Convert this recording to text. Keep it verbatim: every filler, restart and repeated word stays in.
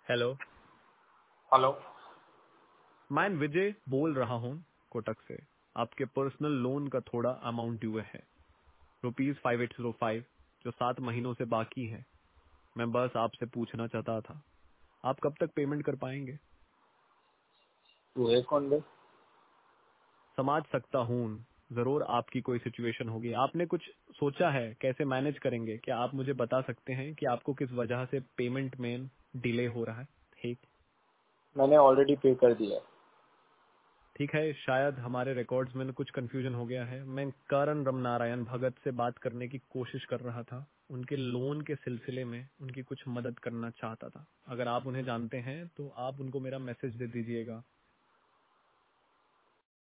Hello. Hello. मैं विजय बोल रहा हूँ कोटक से। आपके पर्सनल लोन का थोड़ा अमाउंट ड्यू है, rupees five eight zero five, जो सात महीनों से बाकी है। मैं बस आपसे पूछना चाहता था, आप कब तक पेमेंट कर पाएंगे? तू है कौन बे? समझ सकता हूँ, जरूर आपकी कोई सिचुएशन होगी। आपने कुछ सोचा है कैसे मैनेज करेंगे? क्या आप मुझे बता सकते हैं कि आपको किस वजह से पेमेंट में डिले हो रहा है? ठीक मैंने ऑलरेडी पे कर दिया है। ठीक है, शायद हमारे रिकॉर्ड्स में कुछ कंफ्यूजन हो गया है। मैं करण रमनारायण भगत से बात करने की कोशिश कर रहा था। उनके लोन के सिलसिले में उनकी कुछ मदद करना चाहता था। अगर आप उन्हें जानते हैं तो आप उनको मेरा मैसेज दे दीजिएगा।